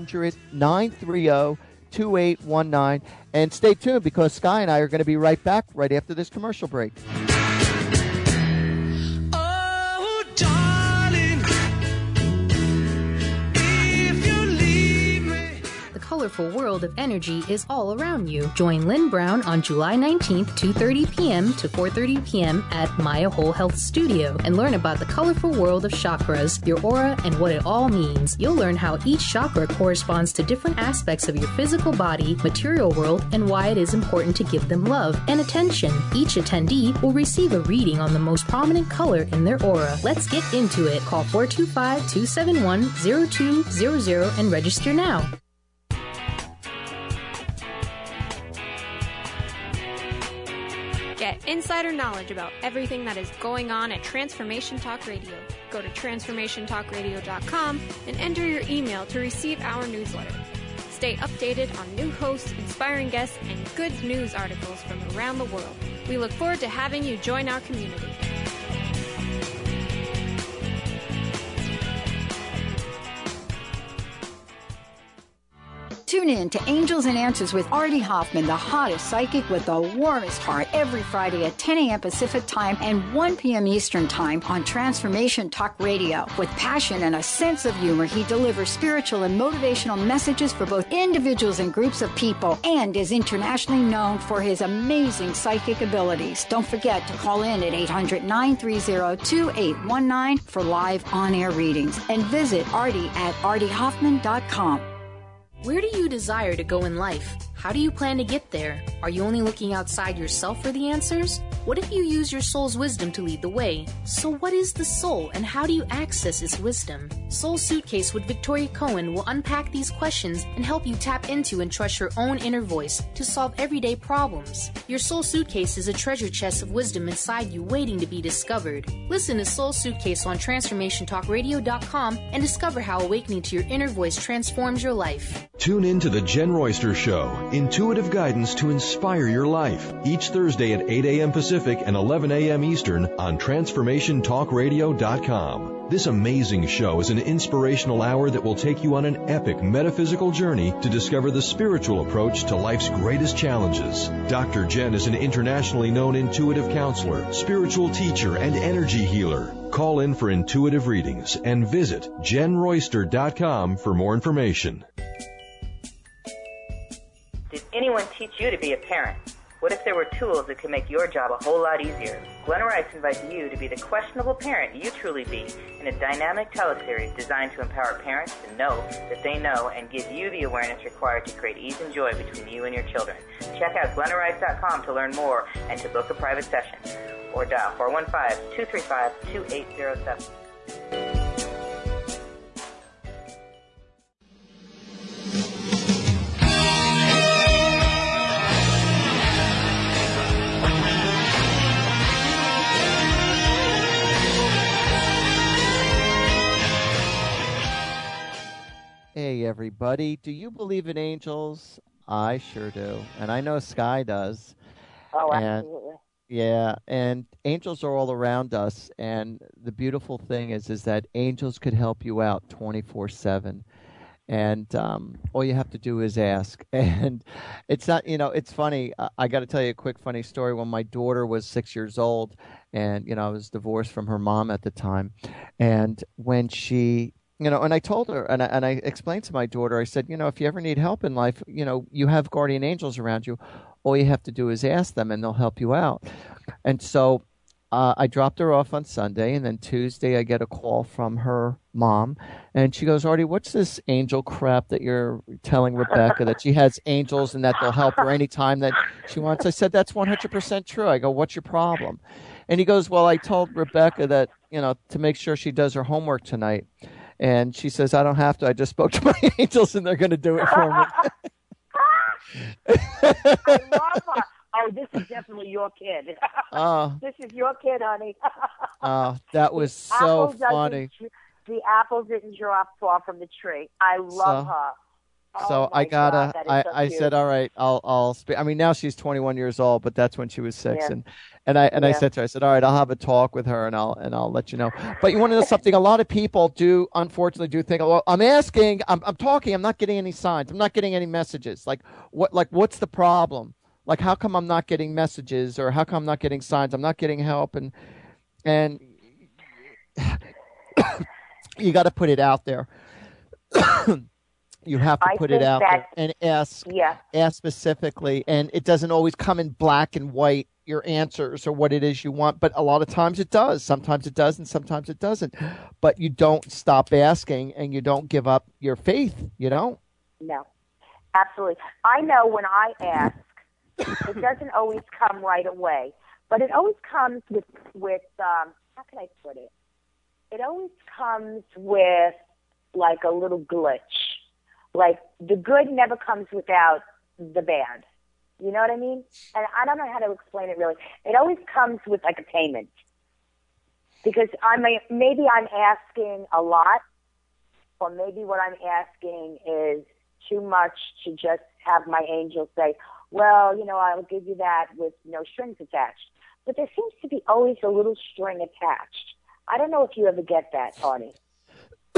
Speaker 3: 800-930-2819. And stay tuned, because Sky and I are going to be right back right after this commercial break.
Speaker 8: Oh, darling, if you leave me.
Speaker 1: The colorful world of energy is all around you. Join Lynn Brown on July 19th, 2:30 p.m. to 4:30 p.m. at Maya Whole Health Studio, and learn about the colorful world of chakras, your aura, and what it all means. You'll learn how each chakra corresponds to different aspects of your physical body, material world, and why it is important to give them love and attention. Each attendee will receive a reading on the most prominent color in their aura. Let's get into it. Call 425-271-0200 and register now.
Speaker 9: Get insider knowledge about everything that is going on at Transformation Talk Radio. Go to transformationtalkradio.com and enter your email to receive our newsletter. Stay updated on new hosts, inspiring guests, and good news articles from around the world. We look forward to having you join our community.
Speaker 2: Tune in to Angels and Answers with Artie Hoffman, the hottest psychic with the warmest heart, every Friday at 10 a.m. Pacific Time and 1 p.m. Eastern Time on Transformation Talk Radio. With passion and a sense of humor, he delivers spiritual and motivational messages for both individuals and groups of people, and is internationally known for his amazing psychic abilities. Don't forget to call in at 800-930-2819 for live on-air readings, and visit Artie at artiehoffman.com.
Speaker 1: Where do you desire to go in life? How do you plan to get there? Are you only looking outside yourself for the answers? What if you use your soul's wisdom to lead the way? So what is the soul, and how do you access its wisdom? Soul Suitcase with Victoria Cohen will unpack these questions and help you tap into and trust your own inner voice to solve everyday problems. Your Soul Suitcase is a treasure chest of wisdom inside you waiting to be discovered. Listen to Soul Suitcase on TransformationTalkRadio.com and discover how awakening to your inner voice transforms your life.
Speaker 10: Tune in to The Jen Royster Show, intuitive guidance to inspire your life, each Thursday at 8 a.m. Pacific and 11 a.m. Eastern on TransformationTalkRadio.com. This amazing show is an inspirational hour that will take you on an epic metaphysical journey to discover the spiritual approach to life's greatest challenges. Dr. Jen is an internationally known intuitive counselor, spiritual teacher, and energy healer. Call in for intuitive readings and visit JenRoyster.com for more information.
Speaker 11: Did anyone teach you to be a parent? What if there were tools that could make your job a whole lot easier? Glenna Rice invites you to be the questionable parent you truly be in a dynamic teleseries designed to empower parents to know that they know and give you the awareness required to create ease and joy between you and your children. Check out GlennaRice.com to learn more and to book a private session. Or dial 415-235-2807.
Speaker 3: Hey, everybody. Do you believe in angels? I sure do. And I know Sky does.
Speaker 4: Oh, absolutely.
Speaker 3: And angels are all around us. And the beautiful thing is that angels could help you out 24/7. And all you have to do is ask. And it's not, it's funny. I got to tell you a quick funny story. When my daughter was 6 years old, and, I was divorced from her mom at the time. And when she... and I told her, and I explained to my daughter, I said, if you ever need help in life, you have guardian angels around you. All you have to do is ask them, and they'll help you out. And so I dropped her off on Sunday, and then Tuesday I get a call from her mom, and she goes, Artie, what's this angel crap that you're telling Rebecca, that she has angels and that they'll help her anytime that she wants? I said, that's 100% true. I go, what's your problem? And he goes, well, I told Rebecca that, to make sure she does her homework tonight. And she says, I don't have to. I just spoke to my angels, and they're going to do it for me.
Speaker 4: I love her. Oh, this is definitely your kid. This is your kid, honey.
Speaker 3: That was so funny.
Speaker 4: The apple didn't drop far from the tree. I love her.
Speaker 3: So I gotta. I said, all right, I'll speak. I mean, now she's 21 years old, but that's when she was 6,
Speaker 4: Yeah.
Speaker 3: I said to her, I said, all right, I'll have a talk with her, and I'll let you know. But you want to know something? A lot of people unfortunately think, well, I'm asking, I'm talking, I'm not getting any signs, I'm not getting any messages. What's the problem? Like, how come I'm not getting messages, or how come I'm not getting signs? I'm not getting help, and you got to put it out there. You have to put it out there and ask specifically. And it doesn't always come in black and white, your answers or what it is you want. But a lot of times it does. Sometimes it does, and sometimes it doesn't. But you don't stop asking, and you don't give up your faith,
Speaker 4: No, absolutely. I know when I ask, it doesn't always come right away. But it always comes with how can I put it? It always comes with like a little glitch. Like, the good never comes without the bad. You know what I mean? And I don't know how to explain it really. It always comes with like a payment. Because maybe I'm asking a lot, or maybe what I'm asking is too much to just have my angel say, well, I'll give you that with no strings attached. But there seems to be always a little string attached. I don't know if you ever get that, Artie.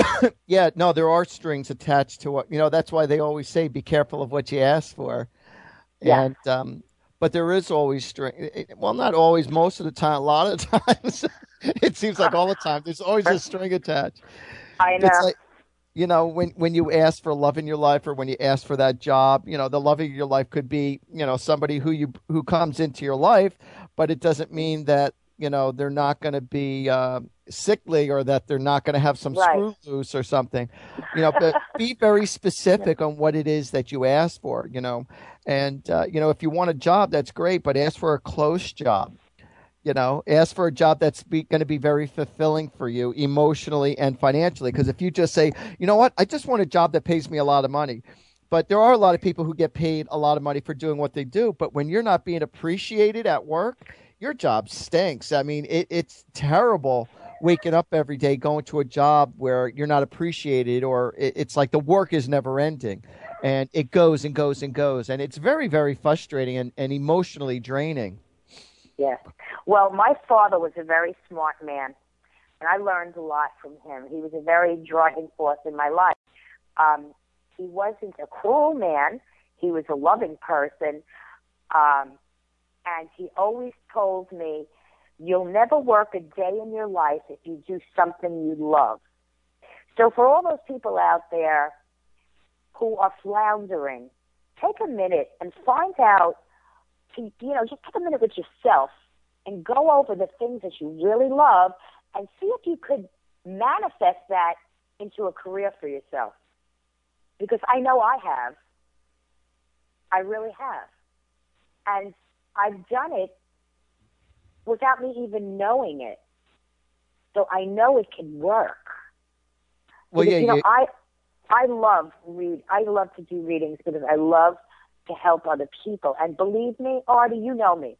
Speaker 3: Yeah, no, there are strings attached to what, that's why they always say, be careful of what you ask for.
Speaker 4: Yeah.
Speaker 3: And, but there is always string. Well, not always, most of the time, a lot of times, it seems like all the time, there's always a string attached.
Speaker 4: I know.
Speaker 3: It's like, when you ask for love in your life, or when you ask for that job, the love of your life could be, somebody who comes into your life, but it doesn't mean that, they're not going to be sickly, or that they're not going to have some screw loose or something, but be very specific on what it is that you ask for, and, if you want a job, that's great, but ask for a close job. Ask for a job that's going to be very fulfilling for you emotionally and financially. Because if you just say, you know what, I just want a job that pays me a lot of money. But there are a lot of people who get paid a lot of money for doing what they do. But when you're not being appreciated at work, your job stinks. I mean, it's terrible waking up every day, going to a job where you're not appreciated, or it's like the work is never ending. And it goes and goes and goes. And it's very, very frustrating and emotionally draining.
Speaker 4: Yes. Well, my father was a very smart man, and I learned a lot from him. He was a very driving force in my life. He wasn't a cruel man. He was a loving person, and he always told me, you'll never work a day in your life if you do something you love. So for all those people out there who are floundering, take a minute and find out, just take a minute with yourself and go over the things that you really love and see if you could manifest that into a career for yourself. Because I know I have. I really have. And I've done it without me even knowing it. So I know it can work.
Speaker 3: Well,
Speaker 4: because, I love to do readings because I love to help other people. And believe me, Artie, you know me.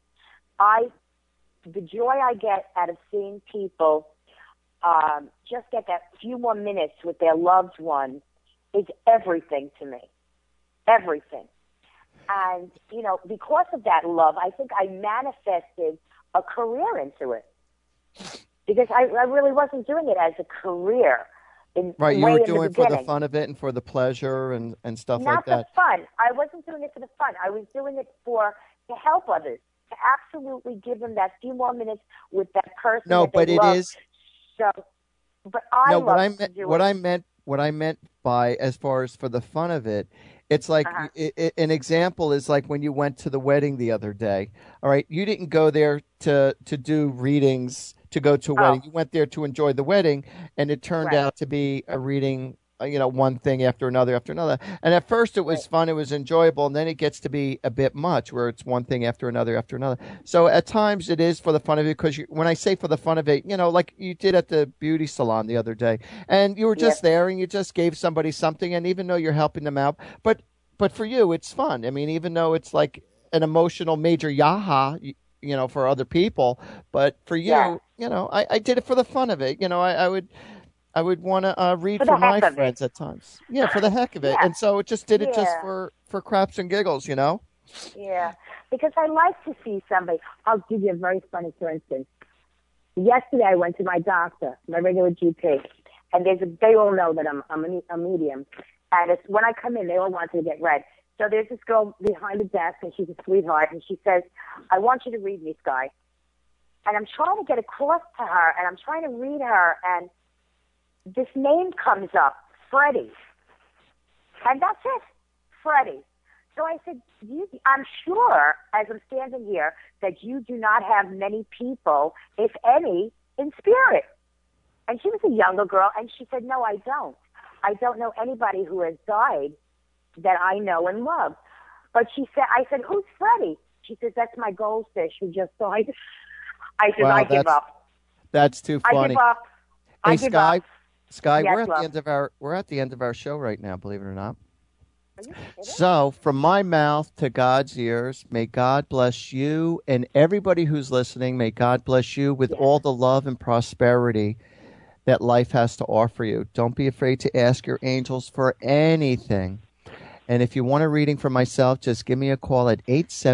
Speaker 4: The joy I get out of seeing people just get that few more minutes with their loved one is everything to me. Everything. And, because of that love, I think I manifested a career into it. Because I really wasn't doing it as a career.
Speaker 3: Right, you were doing it for the fun of it and for the pleasure and stuff like that.
Speaker 4: Not the fun. I wasn't doing it for the fun. I was doing it to help others, to absolutely give them that few more minutes with that person.
Speaker 3: No, but it is.
Speaker 4: So, but I
Speaker 3: no,
Speaker 4: what
Speaker 3: I meant by, as far as for the fun of it, it's like an example is like when you went to the wedding the other day. All right, you didn't go there to do readings. To go to a wedding. You went there to enjoy the wedding, and it turned out to be a reading, one thing after another. And at first it was fun, it was enjoyable, and then it gets to be a bit much where it's one thing after another. So at times it is for the fun of it, because when I say for the fun of it, like you did at the beauty salon the other day, and you were just there and you just gave somebody something, and even though you're helping them out, but for you it's fun. I mean, even though it's like an emotional major yaha, for other people, but for you, I did it for the fun of it. I would want to read for my friends at times. Yeah, for the heck of it. And so it just did it just for craps and giggles,
Speaker 4: Yeah, because I like to see somebody. I'll give you a very funny, for instance. Yesterday I went to my doctor, my regular GP, and they all know that I'm a medium. And it's, when I come in, they all want to get read. So there's this girl behind the desk, and she's a sweetheart, and she says, I want you to read me, Sky. And I'm trying to get across to her, and I'm trying to read her, and this name comes up, Freddie. And that's it, Freddie. So I said, I'm sure, as I'm standing here, that you do not have many people, if any, in spirit. And she was a younger girl, and she said, no, I don't. I don't know anybody who has died that I know and love. But I said, who's Freddie? She says, that's my goldfish who just died. I said, I give up.
Speaker 3: That's too funny.
Speaker 4: I give up.
Speaker 3: Hey, Sky,
Speaker 4: yes,
Speaker 3: we're at the end of our show right now, believe it or not. So, from my mouth to God's ears, may God bless you and everybody who's listening. May God bless you with all the love and prosperity that life has to offer you. Don't be afraid to ask your angels for anything. And if you want a reading for myself, just give me a call at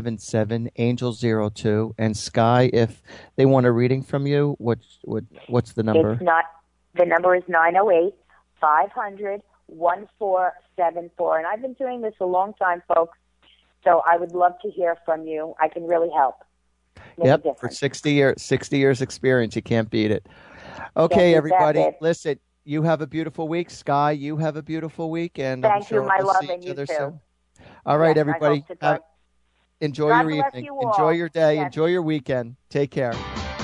Speaker 3: 877-ANGEL-02. And Sky, if they want a reading from you, what's the number?
Speaker 4: The number is 800-500-1474. And I've been doing this a long time, folks, so I would love to hear from you. I can really help.
Speaker 3: Yep, for 60 years experience, you can't beat it. Okay, everybody, listen, you have a beautiful week. Sky, you have a beautiful week. And
Speaker 4: thank you, my love, and you too.
Speaker 3: Soon. All right, everybody. Enjoy your evening. Enjoy your day. Yes. Enjoy your weekend. Take care.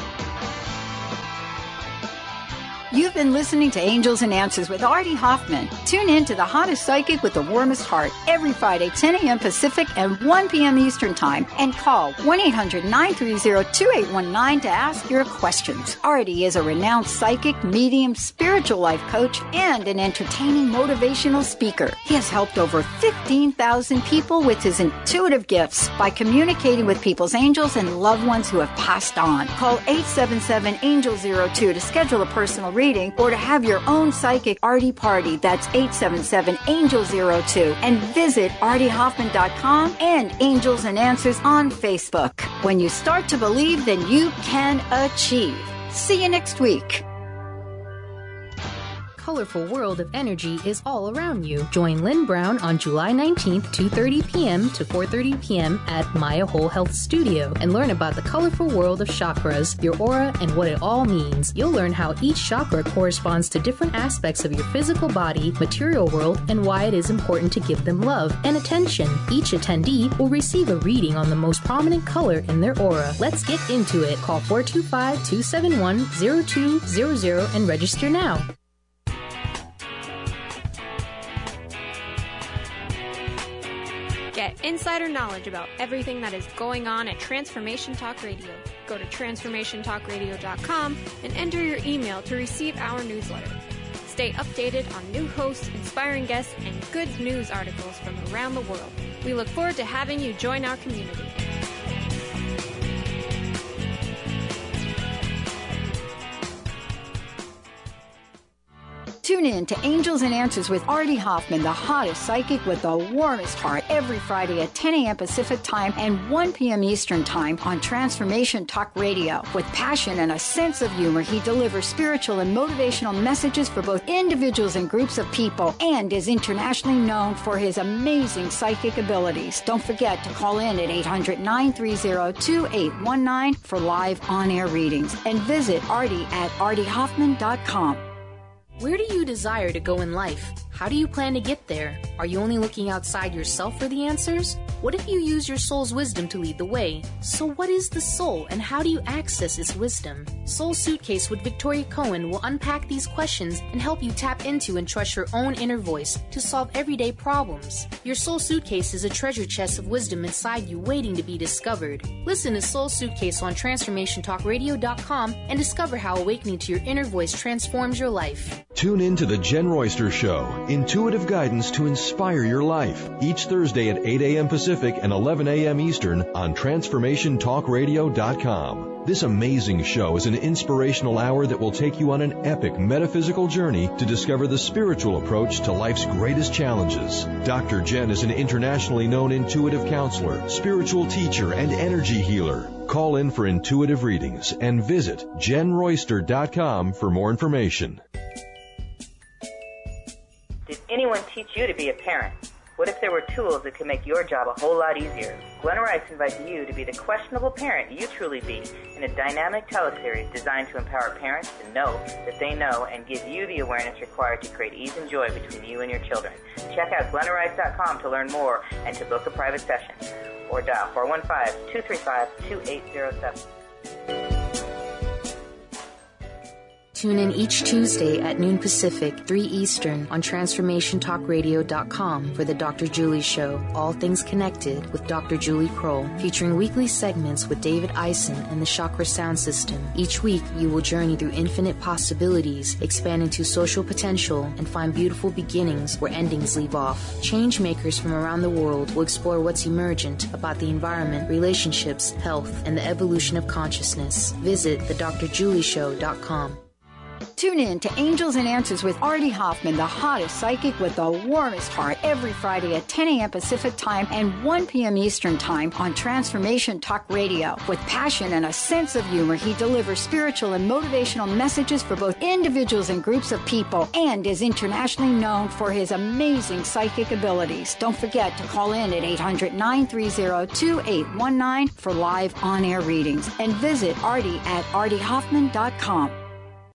Speaker 2: You've been listening to Angels and Answers with Artie Hoffman. Tune in to the hottest psychic with the warmest heart every Friday, 10 a.m. Pacific and 1 p.m. Eastern Time. And call 1-800-930-2819 to ask your questions. Artie is a renowned psychic, medium, spiritual life coach, and an entertaining motivational speaker. He has helped over 15,000 people with his intuitive gifts by communicating with people's angels and loved ones who have passed on. Call 877-ANGEL-02 to schedule a personal reading or to have your own psychic Artie party. That's 877-ANGEL-02. And visit ArtieHoffman.com and Angels and Answers on Facebook. When you start to believe, then you can achieve. See you next week.
Speaker 1: Colorful world of energy is all around you. Join Lynn Brown on July 19th, 2:30 p.m. to 4:30 p.m. at Maya Whole Health Studio and learn about the colorful world of chakras, your aura, and what it all means. You'll learn how each chakra corresponds to different aspects of your physical body, material world, and why it is important to give them love and attention. Each attendee will receive a reading on the most prominent color in their aura. Let's get into it. Call 425-271-0200 and register now.
Speaker 9: Get insider knowledge about everything that is going on at Transformation Talk Radio. Go to TransformationTalkRadio.com and enter your email to receive our newsletter. Stay updated on new hosts, inspiring guests, and good news articles from around the world. We look forward to having you join our community.
Speaker 2: Tune in to Angels and Answers with Artie Hoffman, the hottest psychic with the warmest heart, every Friday at 10 a.m. Pacific Time and 1 p.m. Eastern Time on Transformation Talk Radio. With passion and a sense of humor, he delivers spiritual and motivational messages for both individuals and groups of people and is internationally known for his amazing psychic abilities. Don't forget to call in at 800-930-2819 for live on-air readings and visit Artie at ArtieHoffman.com.
Speaker 1: Where do you desire to go in life? How do you plan to get there? Are you only looking outside yourself for the answers? What if you use your soul's wisdom to lead the way? So what is the soul and how do you access its wisdom? Soul Suitcase with Victoria Cohen will unpack these questions and help you tap into and trust your own inner voice to solve everyday problems. Your Soul Suitcase is a treasure chest of wisdom inside you waiting to be discovered. Listen to Soul Suitcase on TransformationTalkRadio.com and discover how awakening to your inner voice transforms your life.
Speaker 10: Tune in to The Jen Royster Show, intuitive guidance to inspire your life, each Thursday at 8 a.m. Pacific and 11 a.m. Eastern on TransformationTalkRadio.com. This amazing show is an inspirational hour that will take you on an epic metaphysical journey to discover the spiritual approach to life's greatest challenges. Dr. Jen is an internationally known intuitive counselor, spiritual teacher, and energy healer. Call in for intuitive readings and visit JenRoyster.com for more information.
Speaker 11: Did anyone teach you to be a parent? What if there were tools that could make your job a whole lot easier? Glenn Rice invites you to be the questionable parent you truly be in a dynamic teleseries designed to empower parents to know that they know and give you the awareness required to create ease and joy between you and your children. Check out GlenNRice.com to learn more and to book a private session. Or dial 415-235-2807.
Speaker 1: Tune in each Tuesday at noon Pacific, 3 Eastern on TransformationTalkRadio.com for the Dr. Julie Show, All Things Connected with Dr. Julie Kroll, featuring weekly segments with David Eisen and the Chakra Sound System. Each week, you will journey through infinite possibilities, expand into social potential, and find beautiful beginnings where endings leave off. Change makers from around the world will explore what's emergent about the environment, relationships, health, and the evolution of consciousness. Visit thedrjulieshow.com.
Speaker 2: Tune in to Angels and Answers with Artie Hoffman, the hottest psychic with the warmest heart, every Friday at 10 a.m. Pacific Time and 1 p.m. Eastern Time on Transformation Talk Radio. With passion and a sense of humor, he delivers spiritual and motivational messages for both individuals and groups of people, and is internationally known for his amazing psychic abilities. Don't forget to call in at 800-930-2819 for live on-air readings, and visit Artie at artiehoffman.com.